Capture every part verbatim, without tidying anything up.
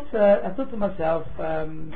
uh, I thought to myself, um,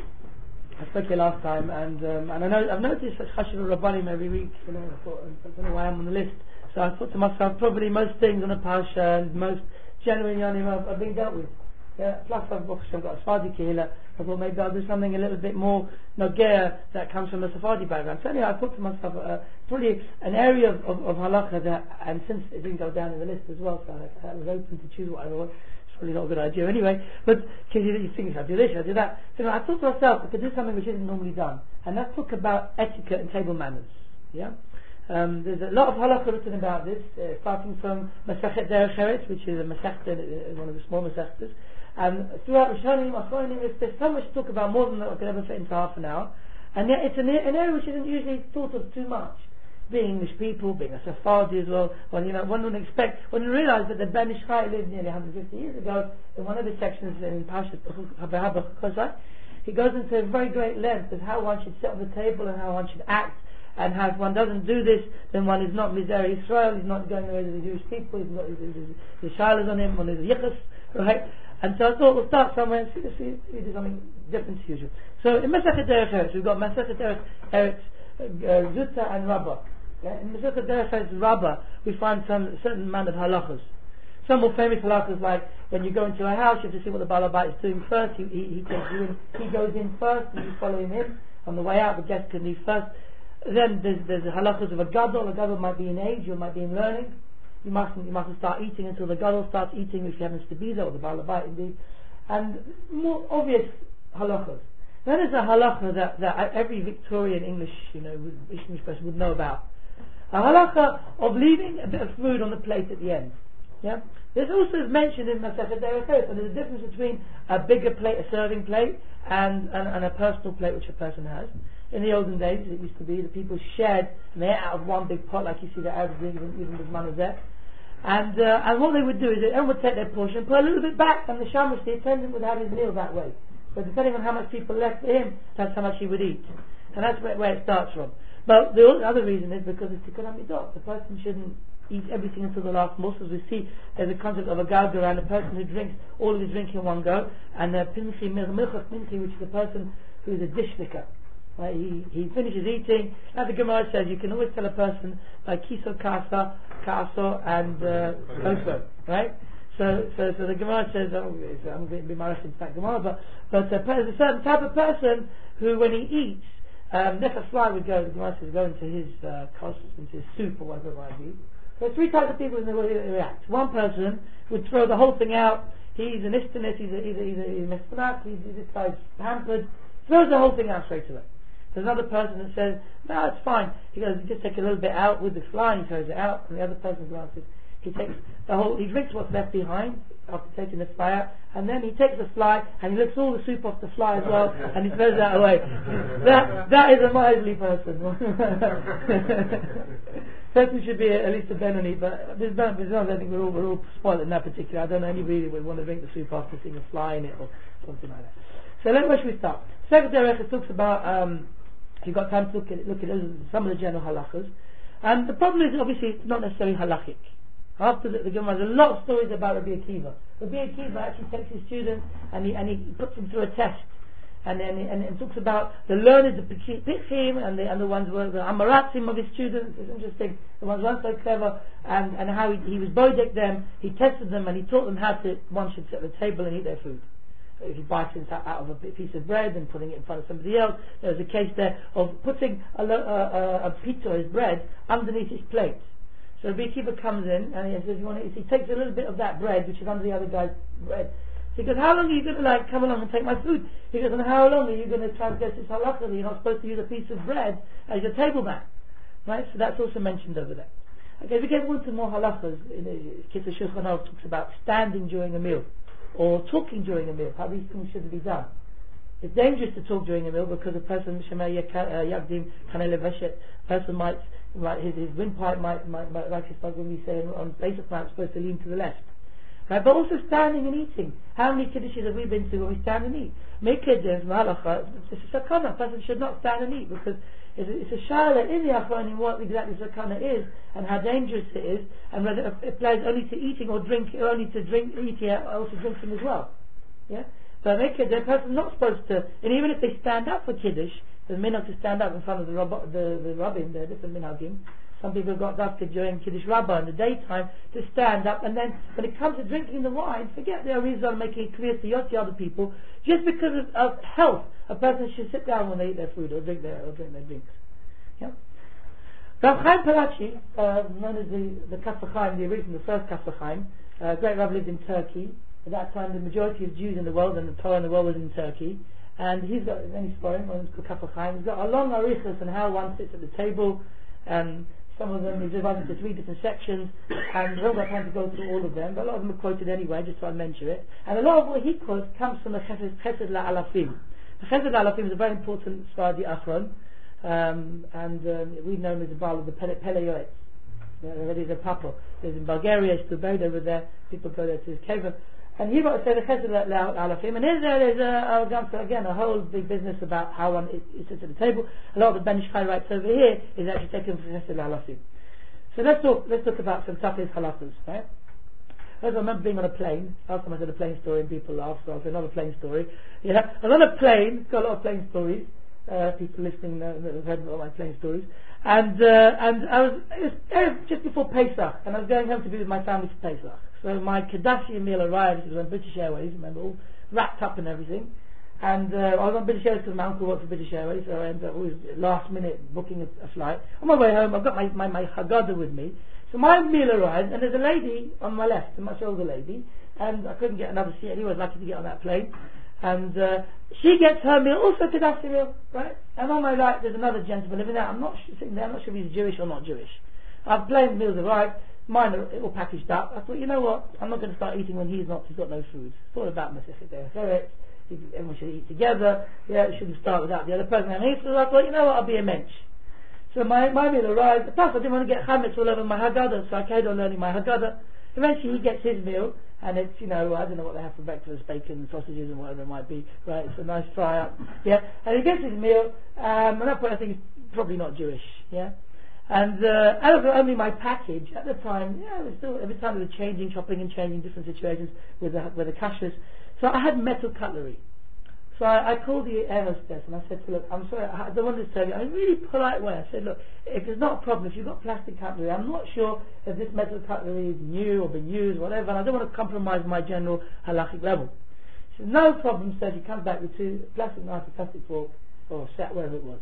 I spoke here last time, and um, and I know I've noticed that Chashiv Rabbanim every week. You know, I thought I don't know why I'm on the list. So I thought to myself, probably most things on the Pasha and most genuine Yanim have, have been dealt with. Yeah, plus I've got a Sephardi Kehillah. I thought maybe I'll do something a little bit more Nogea that comes from a Sephardi background. So anyway, I thought to myself, uh, probably an area of, of, of halakha that, and since it didn't go down in the list as well, so I, I was open to choose what I want. It's probably not a good idea anyway, but because you, you think, should I do this, should I do that? So I thought to myself, I could do something which isn't normally done, and let's talk about etiquette and table manners. Yeah? Um, there's a lot of halakha written about this, uh, starting from Masechet Derech Eretz, which is a Masechta, uh, one of the small Masechtas. And throughout Rishonim, Achronim, there's so much to talk about, more than I could ever fit into half an hour. And yet it's an, an area which isn't usually thought of too much. Being English people, being a Sephardi as well, well, you know, one wouldn't expect, one would realise that the Ben Ish Chai lived nearly one hundred fifty years ago. In one of the sections in Parashat Habakkuk, he goes into a very great length of how one should sit on the table and how one should act. And how if one doesn't do this, then one is not Mizrahi Israel, he's not going away to the Jewish people, he's got his shilas on him, one is a yichus, right? And so I thought we'll start somewhere and see, see, see do something different to usual. So in Masechet Derech Eretz, we've got Masechet Derech Eretz, uh, Zuta and Rabbah. Okay? In Masechet Derech Eretz Rabbah, we find some certain amount of halachas. Some more famous halachas, like when you go into a house, you have to see what the Baal Habayit is doing first. He, he, he takes you in, he goes in first, and you follow him in. On the way out, the guest can leave first. Then there's there's the halachas of a gadol. A gadol might be in age, or might be in learning. You mustn't you mustn't start eating until the gadol starts eating, if he happens to be there, or the Baal Habayit indeed. And more obvious halachas. Then there's a halacha that, that every Victorian English, you know, English person would know about. A halacha of leaving a bit of food on the plate at the end. Yeah. This also is mentioned in Masechet Derech Eretz, and there's a difference between a bigger plate, a serving plate, and, and, and a personal plate which a person has. In the olden days, it used to be the people shared, and they ate out of one big pot, like you see the Arabs doing even with manazet. And uh, and what they would do is that everyone would take their portion, put a little bit back, and the shamash, the attendant, would have his meal that way. But depending on how much people left for him, that's how much he would eat. And that's where, where it starts from. But the other reason is because it's tikkun hamidot. The person shouldn't eat everything until the last morsel. As we see, there's a concept of a galga around a person who drinks all of his drink in one go, and a pinchi milchach pinchi, which is a person who is a dish licker. Right? He he finishes eating. As the Gemara says, you can always tell a person by kiso kasa, kaso, and koso. Right? So so so the Gemara says, oh, I'm going to be married into that Gemara, but but uh, there's a certain type of person who, when he eats, um, if a fly would go, the Gemara says, go into his uh, kos, into his soup or whatever it might be. There are three types of people in the way they react. One person would throw the whole thing out. He's an istinus, he's a he's a he's a, he's a mispanat, he's, this guy's pampered. Throws the whole thing out straight away. There's another person that says, no, it's fine. He goes, just take a little bit out with the fly, and he throws it out. And the other person's answer, he takes the whole, he drinks what's left behind after taking the fly out, and then he takes the fly and he licks all the soup off the fly as well, and he throws that away. That that is a miserly person. Person should be at least a Benoni, but there's no, there's no, I think we're all we're all spoiled in that particular. I don't know anybody would want to drink the soup after seeing a fly in it or something like that. So let where should we start? Second Derech talks about. Um, if you've got time to look at it, look at those, some of the general halachas. And the problem is obviously it's not necessarily halachic. After the, the Gemara, there's a lot of stories about Rabbi Akiva. Rabbi Akiva actually takes his students and he and he puts them through a test, and then and, and talks about the learned, the pichim, and the and the ones were the amaratzim of his students. It's interesting. The ones who weren't so clever, and and how he, he was bodek them. He tested them and he taught them how to one should sit at the table and eat their food. If you bite it out of a piece of bread and putting it in front of somebody else, there's a case there of putting a, a, a, a pizza or his bread underneath his plate. So the beekeeper comes in and he says, "You want to?" He takes a little bit of that bread which is under the other guy's bread. So he goes, "How long are you going to like come along and take my food?" He goes, "And how long are you going to transgress this halakha? You're not supposed to use a piece of bread as your table mat, right?" So that's also mentioned over there. Okay, we get into more halachas. In Kitzur Shulchan Aruch talks about standing during a meal, or talking during a meal, how these things shouldn't be done. It's dangerous to talk during a meal because a person, Yagdim Kanele Veshet, a person might, might his, his windpipe might, might, might like his when we say on basic night, supposed to lean to the left. Right? But also standing and eating. How many kiddushes have we been to when we stand and eat? Mekedev, Malacha, it's a sakana. A person should not stand and eat because it's a, it's a shayla in the Achronim what exactly sakana is and how dangerous it is, and whether it applies only to eating or drink, or only to drink, eating, also drinking as well. Yeah. But they could, the person's not supposed to, and even if they stand up for Kiddush, the minhag to stand up in front of the Rabb, the, the Rabbim, the different minhagim. Some people got dafka during Kiddush Rabbah in the daytime to stand up, and then when it comes to drinking the wine, forget the Arizal making it clear to Yotzi other people, just because of, of health, a person should sit down when they eat their food or drink their, or drink their drinks. Yeah? Rav Chaim Palachi, uh, known as the, the Kaf HaChaim, the original, the first Kaf HaChaim, uh, great Rav, lived in Turkey. At that time, the majority of Jews in the world and the Torah in the world was in Turkey. And he's got, any foreign, one called Kaf HaChaim, he's got a long arichas on how one sits at the table. Um, some of them he's divided into three different sections, and I don't have time to go through all of them, but a lot of them are quoted anyway, just so I mention it. And a lot of what he quotes comes from the Chesed, Chesed LaAlafim. The Chesed LaAlafim is a very important Sfaradi Achron, um, and um, we know him as the Baal of the Pele, Pele Yoetz. That is a papa. There's in Bulgaria, he's still buried over there. People go there to his cave. And he wrote the Chesed LaAlafim. And in there there's a, a, again a whole big business about how one sits at the table. A lot of the Ben Ish Chai writes over here is actually taken from Chesed LaAlafim. So let's talk, let's talk about some Tafis Halachas, right? I remember being on a plane. Last time I said a plane story and people laughed, so I'll say another plane story. Yeah, I was on a plane, it's got a lot of plane stories. Uh, people listening uh, have heard all my plane stories. And uh, and I was, it was, it was just before Pesach, and I was going home to be with my family for Pesach. So my Kadashi meal arrived. It was on British Airways, remember, all wrapped up and everything. And uh, I was on British Airways because my uncle worked for British Airways, so I ended up always last minute booking a, a flight. On my way home, I've got my, my, my Haggadah with me. So my meal arrived, and there's a lady on my left, a much older lady, and I couldn't get another seat. He was lucky to get on that plane. And uh, she gets her meal, also Kadashi meal, right? And on my right, there's another gentleman living there. I'm not sh- sitting there. I'm not sure if he's Jewish or not Jewish. I've plane meals arrived. Mine are all packaged up. I thought, you know what? I'm not going to start eating when he's not. He's got no food. Thought about Masechet Derech. Everyone should eat together. Yeah, it shouldn't start without the other person having eaten. So I thought, you know what? I'll be a mensch. So my, my meal arrived. Plus, I didn't want to get chametz all over my Haggadah, so I carried on learning my Haggadah. Eventually, he gets his meal. And it's, you know, I don't know what they have for breakfast, bacon and sausages and whatever it might be, right? It's a nice fry up, yeah. And he gets his meal, um, and at that point I think he's probably not Jewish, yeah. And uh, out of only my package at the time, yeah, it was still every time we were changing, chopping and changing different situations with the with the kashas. So I had metal cutlery. So I, I called the air hostess and I said to her, look, I'm sorry, I don't want to disturb you. In a really polite way, I said, look, if there's not a problem, if you've got plastic cutlery, I'm not sure if this metal cutlery is new or been used, whatever, and I don't want to compromise my general halachic level. She said, no problem, sir. She comes back with two plastic knife, a plastic fork, or set, whatever it was.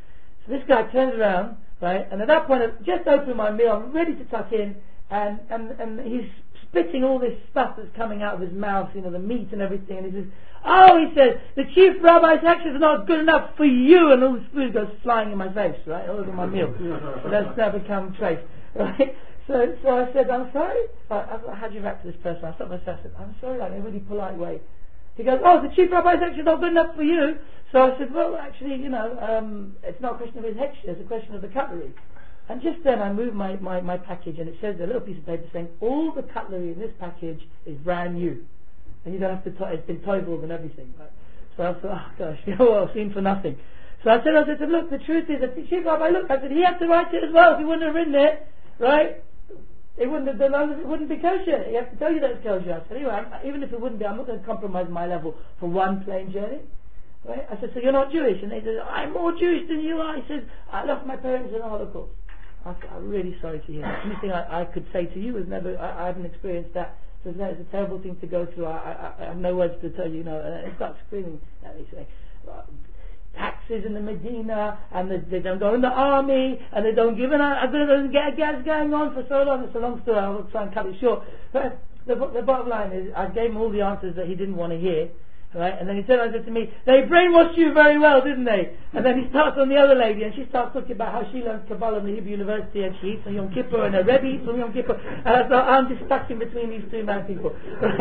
So this guy turns around, right, and at that point I've just opened my meal, I'm ready to tuck in, and, and, and he's spitting all this stuff that's coming out of his mouth, you know, the meat and everything, and he says, oh, he says, the chief rabbi's actions are not good enough for you, and all this food goes flying in my face, right, all over my meal. So that's now become trace, right? So, so I said, I'm sorry. I, I, how do you react to this person? I stopped myself. I said, I'm sorry, like, in a really polite way. He goes, oh, the chief rabbi's actions are not good enough for you. So I said, well, actually, you know, um, it's not a question of his hechsher, it's a question of the cutlery. And just then I moved my, my, my package, and it says a little piece of paper saying, all the cutlery in this package is brand new. And you don't have to, to- it's been toibled and everything, right? So I thought, oh gosh, you know what, I've seen for nothing. So I said, I said, look, the truth is that the chief rabbi, look, I said, he had to write it as well. If he wouldn't have written it, right, it wouldn't have done, it wouldn't be kosher. He has to tell you that it's kosher. I said, anyway, I'm, even if it wouldn't be, I'm not going to compromise my level for one plane journey. Right? I said, so you're not Jewish? And they said, I'm more Jewish than you are. He said, I lost my parents in the Holocaust. I said, I'm really sorry to hear that. Anything I, I could say to you is never, I, I haven't experienced that. So it's a terrible thing to go through. I, I, I have no words to tell you, you know. And it starts screaming at me, saying, well, taxes in the Medina, and they, they don't go in the army, and they don't give an, I don't get gas going on for so long. It's a long story. I'll try and cut it short. But the, the bottom line is, I gave him all the answers that he didn't want to hear. Right? And then he turned around and said to me, they brainwashed you very well, didn't they? And then he starts on the other lady, and she starts talking about how she learns Kabbalah in the Hebrew University, and she eats on Yom Kippur, and her Rebbe eats on Yom Kippur. And I thought, I'm just stuck in between these two mad people.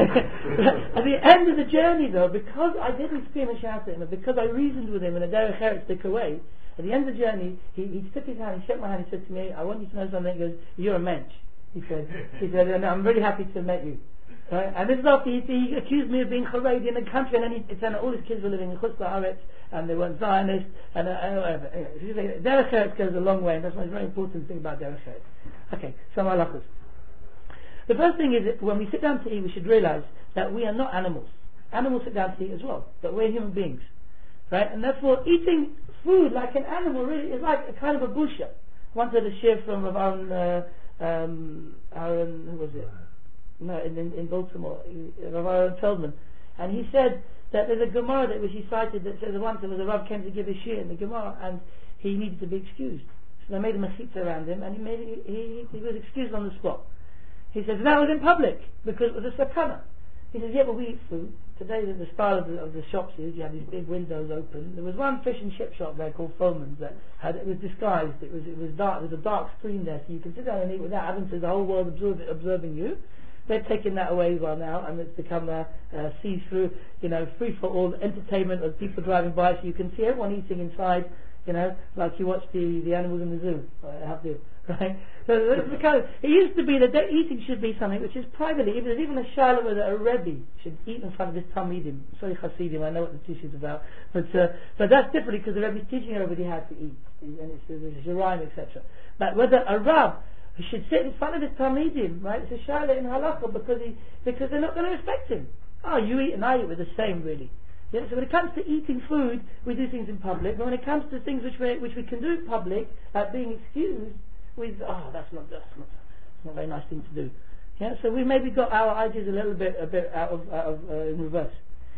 At the end of the journey, though, because I didn't scream and shout at him, and because I reasoned with him in a derech eretz takeaway, at the end of the journey, he, he took his hand, he shook my hand, he said to me, I want you to know something. He goes, you're a mensch. He said, he said, and I'm really happy to have met you. Right? And this is after he, he accused me of being Haredi in the country, and then he, he said all his kids were living in Chutz La'aretz, and they weren't Zionists, and, uh, and whatever. Anyway, Derech Eretz goes a long way, and that's one very important thing about Derech Eretz. Okay, some halachos. The first thing is that when we sit down to eat, we should realize that we are not animals. Animals sit down to eat as well, but we're human beings, right? And therefore, eating food like an animal really is like a kind of a busha. Once I had a share from Rav Aaron, uh, um, Aaron, who was it? No, in, in, in Baltimore, Rav Aaron Feldman, and he said that there's a Gemara that which he cited that says once there was a Rav came to give a shir in the Gemara, and he needed to be excused. So they made a machitza around him, and he made he, he, he was excused on the spot. He says, that was in public, because it was a sakana. He says, yeah, but we eat food. Today, the, the style of the, of the shops is, you have these big windows open. There was one fish and chip shop there called Foreman's that had, it was disguised, it was it was dark, there was a dark screen there, so you can sit down and eat without having to, the whole world observe, observing you. They're taking that away as well now, and it's become a, a see-through, you know, free-for-all entertainment of people driving by, so you can see everyone eating inside, you know, like you watch the, the animals in the zoo. I have to, right? So it's the kind of, it used to be that eating should be something which is privately. If there's even a shiloh where a rebbe should eat in front of his talmidim. Sorry, Hasidim, I know what the teaching is about, but uh, but that's different because the rebbe is teaching everybody how to eat, and it's there's a rhyme, et cetera. But whether a rab should sit in front of his talmidim, right? It's a shiloh in halakha because he because they're not going to respect him. Oh, you eat and I eat, we're the same, really. Yeah, so when it comes to eating food, we do things in public. But when it comes to things which we which we can do in public, like being excused, with oh, that's not that's not, that's not a very nice thing to do. Yeah, so we maybe got our ideas a little bit a bit out of out of uh, in reverse.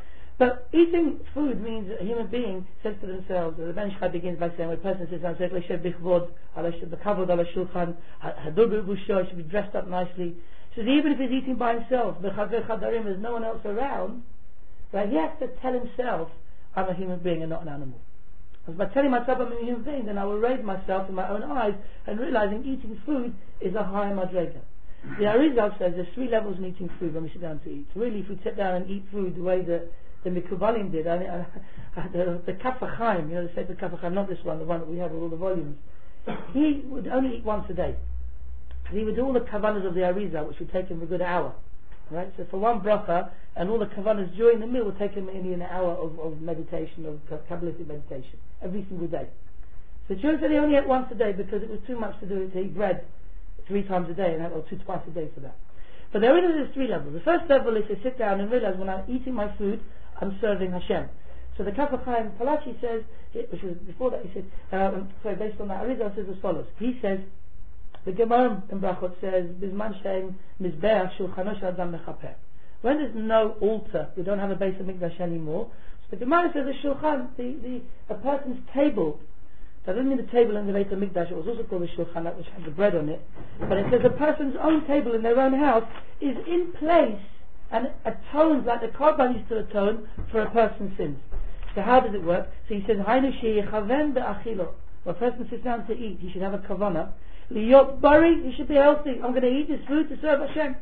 But eating food means that a human being says to themselves. The Ben Ish Chai begins by saying, when a person sits down, says, "Leshev bichvod, b'kavod ala shulchan, hadur b'busha," should be dressed up nicely. He says, even if he's eating by himself, b'chaver chadarim, there's no one else around. Right? He has to tell himself, I'm a human being and not an animal. Because by telling myself I'm a human being, then I will raise myself in my own eyes and realizing eating food is a higher madrega. The Arizal says there's three levels in eating food when we sit down to eat. Really, if we sit down and eat food the way that the Mikubalim did, I, I, I, the, the Kaf HaChaim, you know, the Sefer Kaf HaChaim, not this one, the one that we have with all the volumes, he would only eat once a day. And he would do all the kavanas of the Arizal, which would take him a good hour. Right? So for one bracha, and all the kavanas during the meal will take him nearly an hour of, of meditation, of Kabbalistic meditation, every single day. So Jews said he only ate once a day because it was too much to do to eat bread three times a day, and or two twice a day for that. But there is there's three levels. The first level is to sit down and realize when I'm eating my food, I'm serving Hashem. So the Kaf HaChaim Palachi says, which was before that, he said, um, sorry, based on that, Arizal says as follows. He says, the Gemara in Brachot says, "Bizman she'en mizbeach shulchano shel adam mechaper." When there's no altar, we don't have a base of mikdash anymore. So the Gemara says the shulchan, the, the a person's table. That doesn't mean the table in the Beit HaMikdash. It was also called the shulchan, which had the bread on it. But it says a person's own table in their own house is in place and atones like the Korban used to atone for a person's sins. So how does it work? So he says, "Hainu she'yechaven be'achilo." When a person sits down to eat, he should have a kavanah. Liyot bari, he should be healthy. I'm going to eat this food to serve Hashem.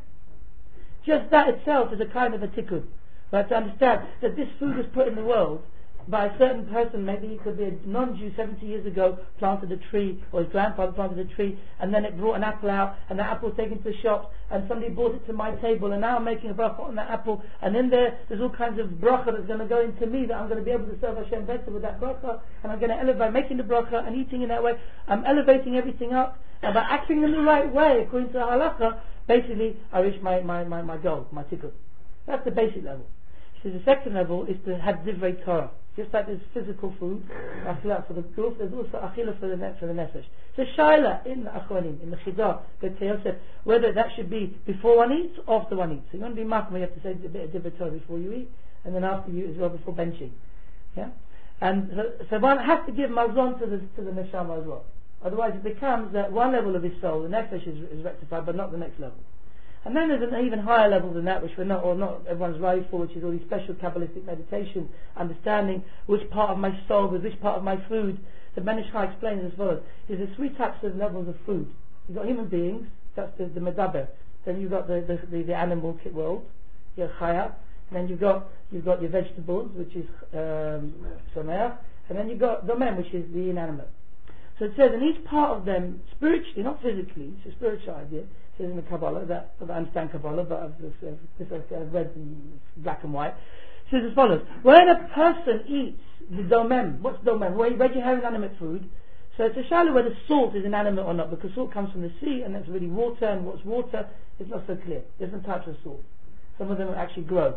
Just that itself is a kind of a tikkun. But to understand that this food was put in the world by a certain person, maybe he could be a non-Jew seventy years ago, planted a tree, or his grandfather planted a tree, and then it brought an apple out, and the apple was taken to the shop, and somebody brought it to my table, and now I'm making a bracha on that apple, and then there, there's all kinds of bracha that's going to go into me, that I'm going to be able to serve Hashem better with that bracha, and I'm going to elevate, by making the bracha and eating in that way, I'm elevating everything up, and by acting in the right way, according to the halakha, basically, I reach my, my, my, my goal, my tikkun. That's the basic level. So the second level is to have divrei Torah. Just like there's physical food, achilah for the guf, there's also achilah for the for the nefesh. So shaila in the achronim, in the chidah, Beit Yosef, whether that should be before one eats or after one eats. So you want to be machmir, you have to say a bit of divrei Torah before you eat, and then after you as well before benching. Yeah, and so, so one has to give mazon to the to the neshama as well. Otherwise, it becomes that one level of his soul, the nefesh is, is rectified, but not the next level. And then there's an even higher level than that, which we're not, or not everyone's right for, which is all these special Kabbalistic meditation, understanding which part of my soul with which part of my food. The Ben Ish Chai explains as follows: there's three types of levels of food. You've got human beings, that's the, the medaber. Then you've got the the, the, the animal world, your chaya. And then you've got you've got your vegetables, which is um, someach. And then you've got domem, which is the inanimate. So it says in each part of them, spiritually, not physically, it's a spiritual idea. It says in the Kabbalah, that I understand Kabbalah, but I've, I've, I've read in black and white. It says as follows: when a person eats the domem, what's domem? Where, where do you have inanimate food? So it's a shallow whether salt is inanimate or not, because salt comes from the sea, and that's really water, and what's water is not so clear. Different types of salt. Some of them actually grow.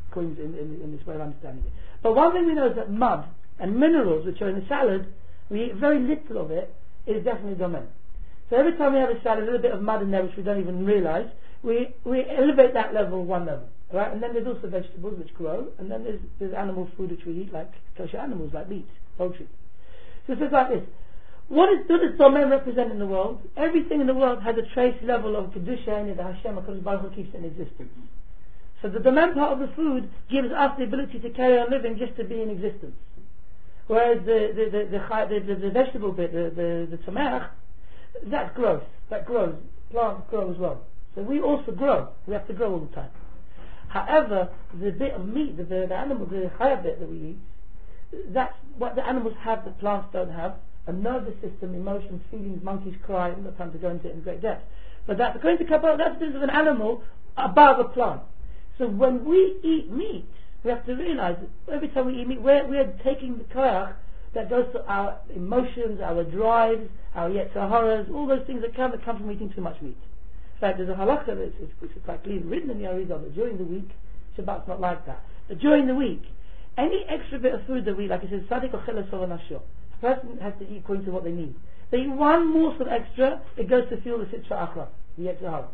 coins in, in, in this way of understanding it. But one thing we know is that mud and minerals, which are in the salad, we eat very little of it, is definitely domain. So every time we have a salad, a little bit of mud in there, which we don't even realize, we, we elevate that level one level. Right? And then there's also vegetables which grow, and then there's, there's animal food which we eat, like kosher animals, like meat, poultry. So it says like this. What is, what does domain represent in the world? Everything in the world has a trace level of Kedusha in it that Hashem HaKadosh Baruch Hu keeps in existence. So the domain part of the food gives us the ability to carry on living just to be in existence. Whereas the the the, the, the, the, the vegetable bit, the the, the tzomach, that grows. That grows. Plants grow as well. So we also grow. We have to grow all the time. However, the bit of meat, the, the, the animal, the higher bit that we eat, that's what the animals have that plants don't have. A nervous system, emotions, feelings, monkeys cry. I'm not time to go into it in great depth. But that, according to Kabbalah, that's the difference of an animal above a plant. So when we eat meat, we have to realize that every time we eat meat, we're, we're taking the koyach that goes to our emotions, our drives, our yetzer haras, all those things that come, that come from eating too much meat. In fact, there's a halakha that is, which is quite clearly written in the Arizal that during the week, Shabbat's not like that. But during the week, any extra bit of food that we, like it says, Sadik ochel esor nafsho, a person has to eat according to what they need. They eat one morsel extra, it goes to fuel the sitra achra, the yetzer hara.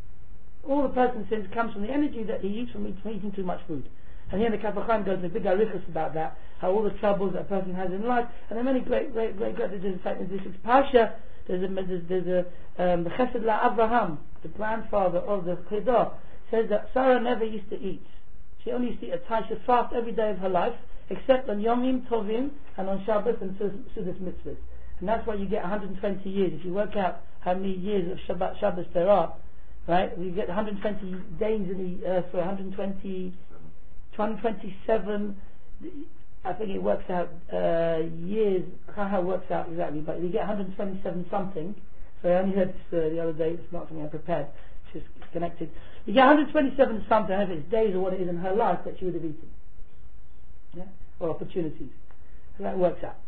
All the person sins comes from the energy that he eats from, eat, from eating too much food. And here the Kaf HaChaim goes into big arichas about that, how all the troubles that a person has in life, and there are many great, great, great, great, there's in fact in this Parsha, there's a, there's, there's a, um, the Chesed La Avraham, the grandfather of the Chedah, says that Sarah never used to eat. She only used to eat a time, she fast every day of her life, except on Yomim Tovim, and on Shabbos and Sudas Mitzvahs. And that's why you get one hundred twenty years. If you work out how many years of Shabbat, Shabbos there are, right, you get one hundred twenty days in the, uh, sorry, one hundred twenty, one hundred twenty-seven, I think it works out uh, years, I can't know how it works out exactly, but you get one hundred twenty-seven something. So I only heard this uh, the other day, it's not something I prepared, it's just connected. You get one hundred twenty-seven something, I don't know if it's days or what it is in her life that she would have eaten. Yeah? Or opportunities. So that works out.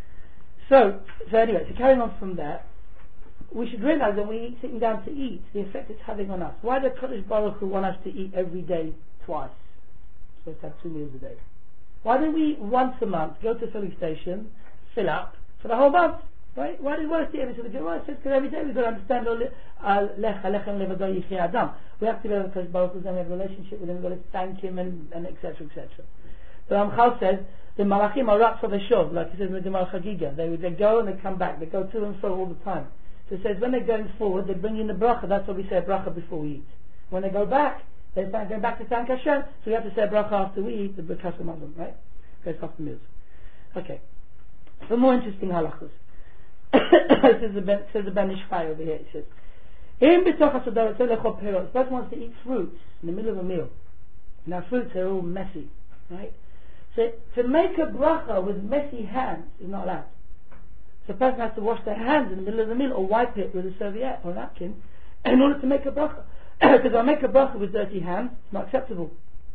So, so anyway, so carrying on from there, we should realize that when we eat, sitting down to eat, the effect it's having on us. Why does Kadosh Baruch Hu want us to eat every day twice? So let's have two meals a day. Why don't we once a month go to a filling station, fill up for the whole month? Right? Why do we want to see every single day? Well, it says because every day we've got to understand we have to be able to Baruch Hu, and have a relationship with him, we've got to thank him, and, and et cetera, et cetera. So Ramchal says the Malachim are up for the shov, like he says with the Malchagiga. They they go and they come back. They go to and fro all the time. So it says when they're going forward, they bring in the bracha. That's why we say a bracha before we eat. When they go back, they go back to thank Hashem. So we have to say a bracha after we eat the Birkas Hamazon, right? Goes after meals. Okay. Some more interesting halachos. says the Ben, says the Ben Ish Chai over here. It says, "In b'toch hasadar tzolechot perot." The person wants to eat fruits in the middle of a meal. Now fruits are all messy, right? So to make a bracha with messy hands is not allowed. So a person has to wash their hands in the middle of the meal or wipe it with a serviette or a napkin in order to make a bracha. Because if I make a bracha with dirty hands, it's not acceptable.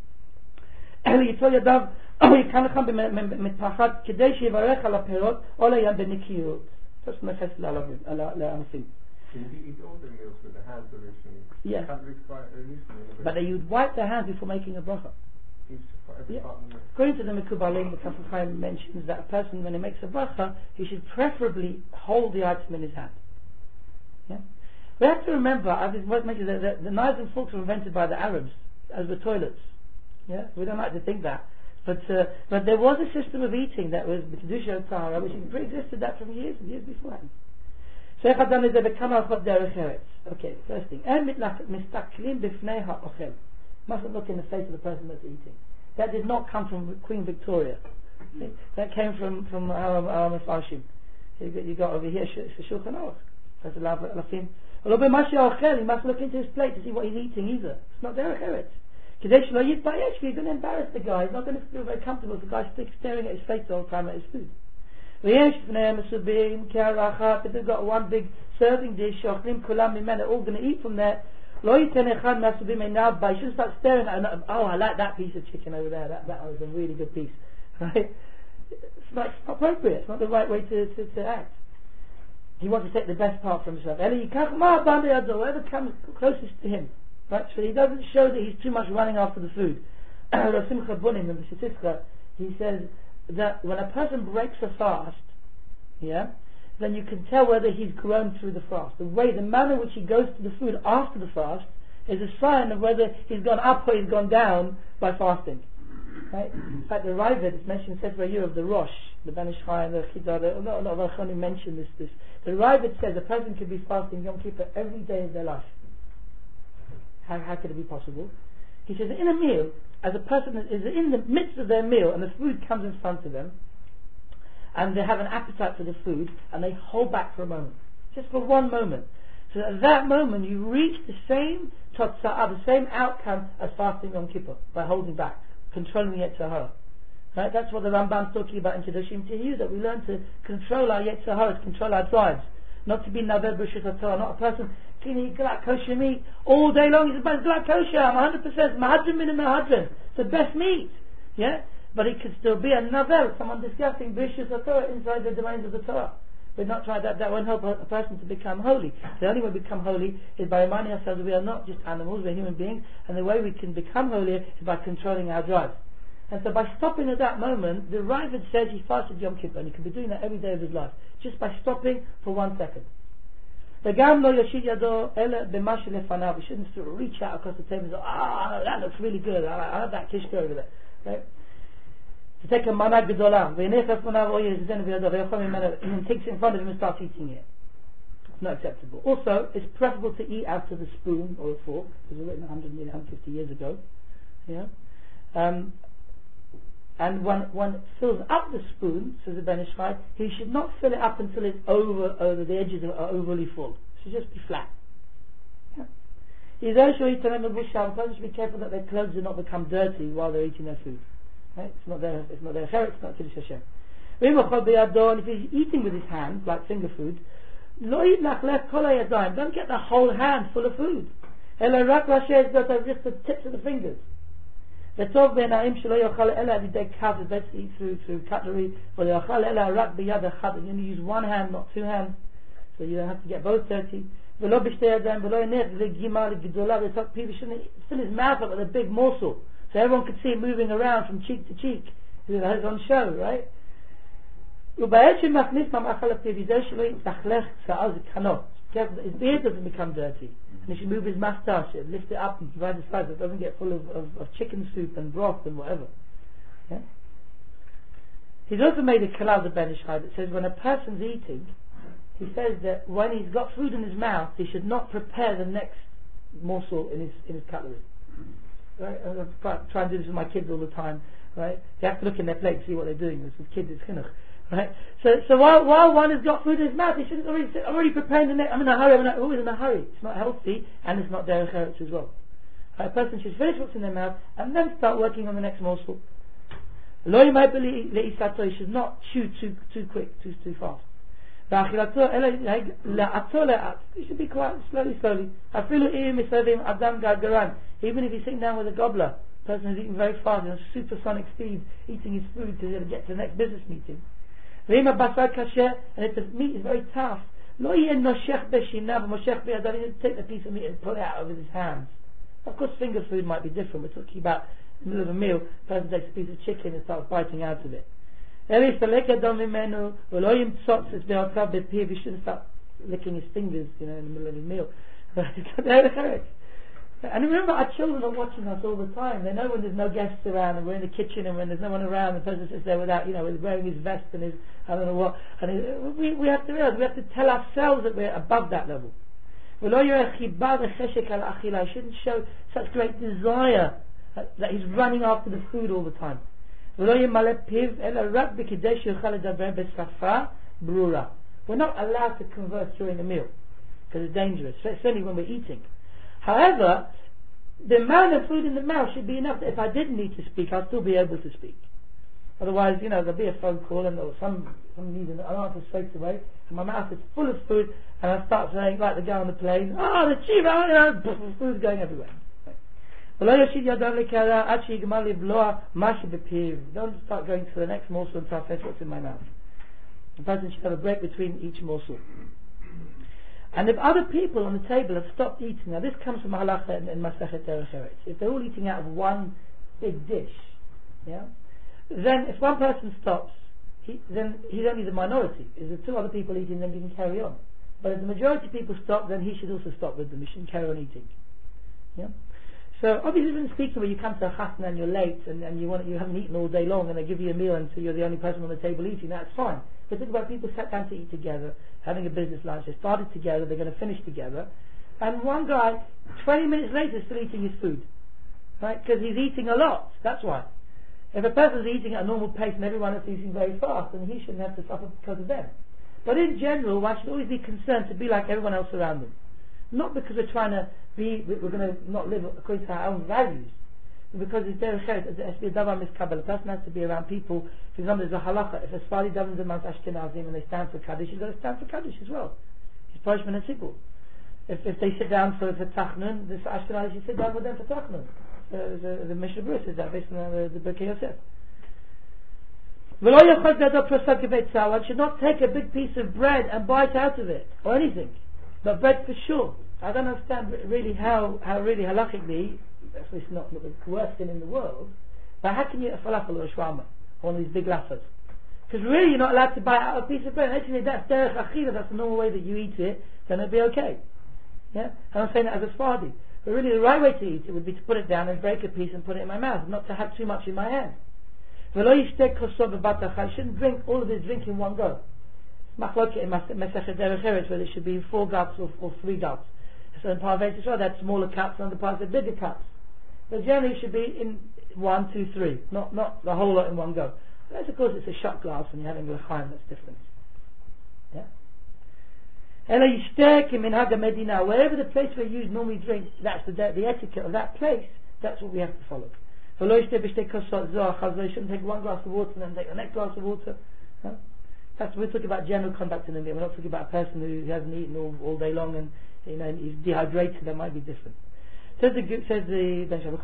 That's my first lalabim. Can you eat all the meals with the hands originally? Yeah. Originally, but you'd wipe their hands before making a bracha. Yeah. According to the Mekubalim, the Kaf HaChaim mentions that a person, when he makes a bracha, he should preferably hold the item in his hand. Yeah? We have to remember, I've mentioned that the, the knives and forks were invented by the Arabs, as were toilets. Yeah, we don't like to think that. But uh, but there was a system of eating that was the Kedusha Tahara, which pre-existed that from years and years beforehand. So if I've done is okay, first thing. Mustn't look in the face of the person that's eating. That did not come from Queen Victoria. See? That came from from our our Mefashim. You got over here Shulchan Aruch. That's a lafim. He must look into his plate to see what he's eating either. It's not derech eretz. You're going to embarrass the guy. He's not going to feel very comfortable if the guy's staring at his face the whole time at his food. If they've got one big serving dish, all going to eat from there. You shouldn't start staring at another. Oh, I like that piece of chicken over there. That, that was a really good piece. Right? It's not, it's not appropriate. It's not the right way to, to, to act. He wants to take the best part for himself. Whoever comes closest to him. Right? So he doesn't show that he's too much running after the food. Rasim Chabunim in the Shetitzcha, he says that when a person breaks a fast, yeah, then you can tell whether he's grown through the fast. The way, the manner in which he goes to the food after the fast is a sign of whether he's gone up or he's gone down by fasting. Right? In fact, the Ravid is mentioned in Sefer Year of the Rosh, the Ben Ish Chai and the Chidar. A lot of Acharonim mention this. This the Ravid says a person could be fasting Yom Kippur every day of their life. How, how could it be possible? He says in a meal, as a person is in the midst of their meal and the food comes in front of them, and they have an appetite for the food, and they hold back for a moment, just for one moment. So at that moment you reach the same totza'ah, the same outcome as fasting Yom Kippur, by holding back, controlling Yetzer Hara. Right? That's what the Rambam's talking about in Kedoshim Tihiyu, that we learn to control our Yetzer Hara, to control our drives, not to be Naver B'Rishut HaTorah, not a person can eat glak kosher meat all day long. He's about glak kosher, I'm one hundred percent mahadrim min mahadrim, it's the best meat, yeah? But it could still be a Naver, someone discussing B'Rishut HaTorah inside the domains of the Torah. We're not trying that, that won't help a, a person to become holy. The only way we become holy is by reminding ourselves that we are not just animals, we're human beings, and the way we can become holier is by controlling our drive. And so by stopping at that moment, the Ravid says he fasted Yom Kippur, and he can be doing that every day of his life, just by stopping for one second. וגם לא יושיט ידו אלא במה שלפניו. We shouldn't sort of reach out across the table and say, ah, oh, that looks really good, I, I have that kishka over there. Right? To take a mana gedola, והניח לפניו או יזזן בידו, ויאכל ממנו, and then takes it in front of him and starts eating it. It's not acceptable. Also, it's preferable to eat out of the spoon or a fork, because it was written one hundred, one hundred fifty years ago. Yeah. Um, and when one fills up the spoon, says the Ben Ish Chai, he should not fill it up until it's over, over the edges are overly full. It should just be flat. He's also eating in the bush. Person should be careful that their clothes do not become dirty while they're eating their food. Right? It's not their, it's not their hair, it's not Kiddush Hashem. And if he's eating with his hands, like finger food, don't get the whole hand full of food. Just the tips of the fingers. The Tov Benaim Shelo Yochal Ela B'Dei Kav is best to eat through through cutlery. But the Yochal Ela Rak B'Yad Echad, you only use one hand, not two hands, so you don't have to get both dirty. V'lo B'Shtei Yadayim V'lo Yinech L'Gima L'Gedola. The top people shouldn't fill his mouth up with a big morsel, so everyone could see him moving around from cheek to cheek. He has on show, right? U'Ba'ed Shemachnis Mamachal Apiv Yidei Shelo Yitzachlech Tza'al Z'Kanot. His beard doesn't become dirty, and he should move his moustache, lift it up and provide the size so it doesn't get full of, of, of chicken soup and broth and whatever. Yeah? He's also made a kalal, the Ben Ish Chai, that says when a person's eating, he says that when he's got food in his mouth, he should not prepare the next morsel in his in his cutlery. Right? I try and do this with my kids all the time. Right? You have to look in their plate to see what they're doing. With kids, it's chinuch. Right? So, so while, while one has got food in his mouth, he shouldn't already say, already preparing the next. I'm in a hurry. I'm not, always in a hurry. It's not healthy, and it's not derech eretz as well. A person should finish what's in their mouth and then start working on the next morsel. Lo yimaybe le'isato. He should not chew too too quick, too too fast. He should be quiet, slowly, slowly. Even if he's sitting down with a gobbler, the person who's eating very fast at a supersonic speed, eating his food to get to the next business meeting. And if the meat is very tough, he doesn't take the piece of meat and pull it out with his hands. Of course, finger food might be different. We're talking about in the middle of a meal, the person takes a piece of chicken and starts biting out of it. He shouldn't start licking his fingers, you know, in the middle of his meal. And remember, our children are watching us all the time. They know when there's no guests around and we're in the kitchen, and when there's no one around, the person sits there without, you know, wearing his vest and his, I don't know what. And it, we, we have to realize, we have to tell ourselves that we're above that level. He shouldn't show such great desire that, that he's running after the food all the time. We're not allowed to converse during the meal because it's dangerous, certainly when we're eating. However, the amount of food in the mouth should be enough that if I didn't need to speak, I'll still be able to speak. Otherwise, you know, there'll be a phone call and or some some need, and I'll answer straight away. And my mouth is full of food, and I start saying, like the guy on the plane, "Oh, the chief, oh, you know, food's going everywhere." Don't start going to the next morsel until I finish what's in my mouth. The person should have a break between each morsel. And if other people on the table have stopped eating, now this comes from halacha in, in Masechet Derech Eretz. If they're all eating out of one big dish, yeah, then if one person stops, he, then he's only the minority. If there are two other people eating, then he can carry on. But if the majority of people stop, then he should also stop with them. He shouldn't carry on eating. Yeah. So obviously, when speaking where you come to a chasna and you're late and, and you want you haven't eaten all day long and they give you a meal and so you're the only person on the table eating, that's fine. But think about people sat down to eat together, having a business lunch. They started together. They're going to finish together, and one guy, twenty minutes later, is still eating his food, right? Because he's eating a lot. That's why. If a person's eating at a normal pace and everyone else is eating very fast, then he shouldn't have to suffer because of them. But in general, one should always be concerned to be like everyone else around them. Not because we're trying to be, we're going to not live according to our own values, but because it's derech eretz, it's a davar miskabel. A person has to be around people. For example, there's a halacha. If a Sephardi davens amongst Ashkenazim and they stand for Kaddish, he's got to stand for Kaddish as well. He's parishman and tzibur. If if they sit down for, for Tachnun, the Ashkenazi should sit down with them for Tachnun. Uh, the the Mishnah Berurah says that based on the, the Birkei Yosef. One should not take a big piece of bread and bite out of it, or anything. But bread for sure. I don't understand really how, how really halachically, it's not, not the worst thing in the world, but how can you eat a falafel or a shawarma, one of these big lafas? Because really you're not allowed to bite out a piece of bread. Actually that's derech achila, that's the normal way that you eat it, then it'll be okay. Yeah? And I'm saying that as a Sephardi. But really the right way to eat it would be to put it down and break a piece and put it in my mouth, not to have too much in my hand. I shouldn't drink all of this drink in one go. Machlokes in Masechet Derech Eretz, whether it should be four gulps or, or three gulps. So in Parvei Yisrael, that's smaller cups, and other parts are bigger cups. But generally, it should be in one, two, three, not not the whole lot in one go. Unless, of course, it's a shot glass when you're having a l'chaim, that's different. Yeah. Ela yishtek minhag medina. Wherever the place where you normally drink, that's the the etiquette of that place. That's what we have to follow. You shouldn't take one glass of water and then take the next glass of water. No? That's, we're talking about general conduct in India. We're not talking about a person who hasn't eaten all, all day long and you know he's dehydrated. That might be different. Says the says the Ben Shabbat.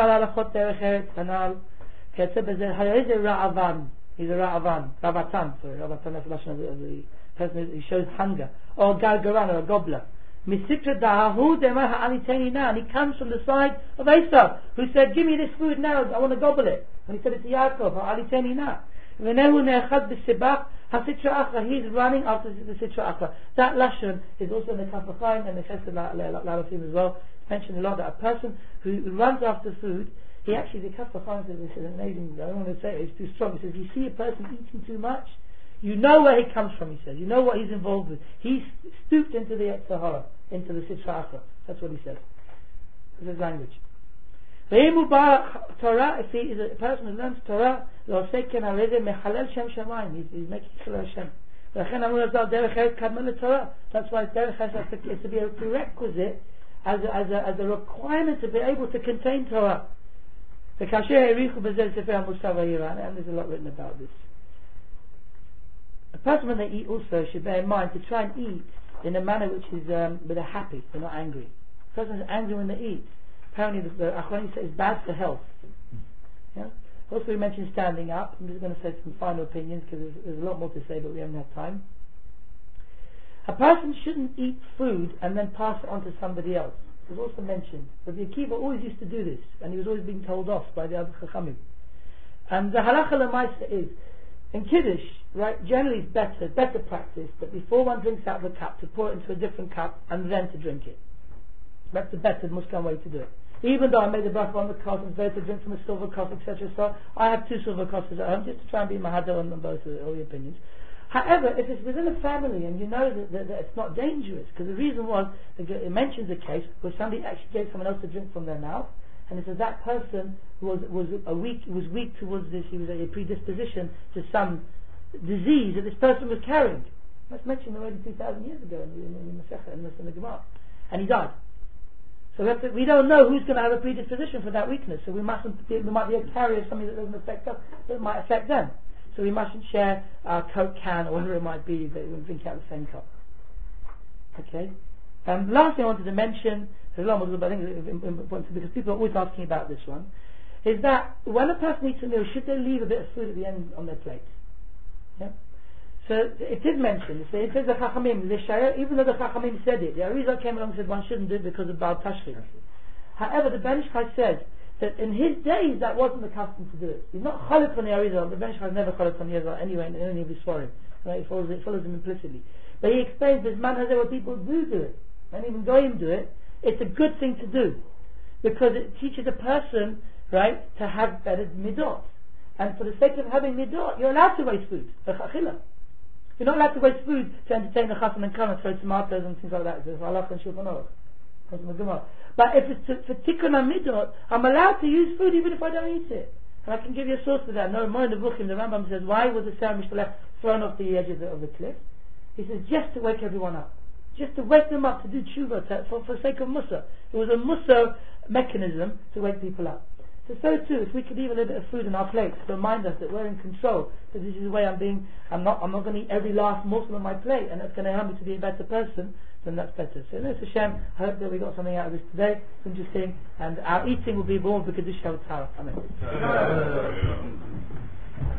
He's a ra'avan, rabatan. Sorry, rabatan. That's the lashon of the, of the person who shows hunger, or gargaran, or a gobbler. Misitra dahu demar ha'aliteni na, and he comes from the side of Esau, who said, "Give me this food now. I want to gobble it." And he said it to Yaakov, ha'aliteni na. V'nehu ne'echad b'sibach ha'sitra achra. He's running after the sitra achra. That lashon is also in the Kaf HaChaim and the Chesed La'alafim as well. It's mentioned a lot that a person who runs after food, he actually, the Kaf HaChaim says, this is amazing. I don't want to say it, it's too strong. He says, you see a person eating too much, you know where he comes from, he says. You know what he's involved with. He's stooped into the Sahara, into the Sitra Achra. That's what he says. This is language. Torah, if he is a person who learns Torah, he's, he's making Chilul Hashem. That's why Derech Eretz is to be a prerequisite as a, as, a, as a requirement to be able to contain Torah. And there's a lot written about this. A person when they eat also should bear in mind to try and eat in a manner which is um, where they're happy, they're not angry. A person is angry when they eat. Apparently the, the Achronim says it's bad for health. Yeah? Also we mentioned standing up. I'm just going to say some final opinions because there's, there's a lot more to say but we haven't had time. A person shouldn't eat food and then pass it on to somebody else. It was also mentioned. But the Akiva always used to do this and he was always being told off by the other Chachamim. And the halacha l'maisa is in Kiddush, right, generally it's better, better practice that before one drinks out of a cup to pour it into a different cup and then to drink it. That's the better Muslim way to do it. Even though I made the bracha on the cross and it's better to drink from a silver cross, et cetera. So I have two silver crosses at home just to try and be mahadar on both of all the opinions. However, if it's within a family and you know that, that, that it's not dangerous, because the reason was, it mentions a case where somebody actually gave someone else to drink from their mouth, and it says that person was was a weak was weak towards this. He was a predisposition to some disease that this person was carrying. That's mentioned already two thousand years ago in the in, in the Masechah and in the Gemara, and he died. So we, have to, we don't know who's going to have a predisposition for that weakness. So we mustn't. Be, we might be a carrier of something that doesn't affect us, but it might affect them. So we mustn't share our Coke can or whatever it might be that we drink out of the same cup. Okay. Um, last thing I wanted to mention. There's a lot more, but I think it's important because people are always asking about this one, is that when a person eats a meal, should they leave a bit of food at the end on their plate? Yeah? So it did mention, it says the Chachamim, even though the Chachamim said it, the Arizal came along and said one shouldn't do it because of Baal Tashchim. However, the Ben Ish Chai says that in his days that wasn't the custom to do it. He's not Chaluk on the Arizal. The Ben Ish Chai is never Chaluk on the Arizal anyway in any of his Svarim. Right? It follows, it follows him implicitly. But he explains this man has where people do do it. And even Goyim do it. It's a good thing to do. Because it teaches a person, right, to have better midot. And for the sake of having midot, you're allowed to waste food. You're not allowed to waste food to entertain the chassan and khan, throw tomatoes and things like that. There's halach and shulchan aruch. But if it's to, for tikkun midot, I'm allowed to use food even if I don't eat it. And I can give you a source for that. No, more in the Bukhim, the Rambam says, why was the Sarah Mishtalech thrown off the edge of the, of the cliff? He says, just to wake everyone up. Just to wake them up to do tshuva, to, for, for the sake of Musa. It was a Musa mechanism to wake people up. So so too, if we could leave a little bit of food in our plates to remind us that we're in control, that this is the way I'm being, I'm not I'm not going to eat every last morsel on my plate, and that's going to help me to be a better person, then that's better. So that's a shame. I hope that we got something out of this today. It's interesting, and our eating will be more because of Shabbat. Amen.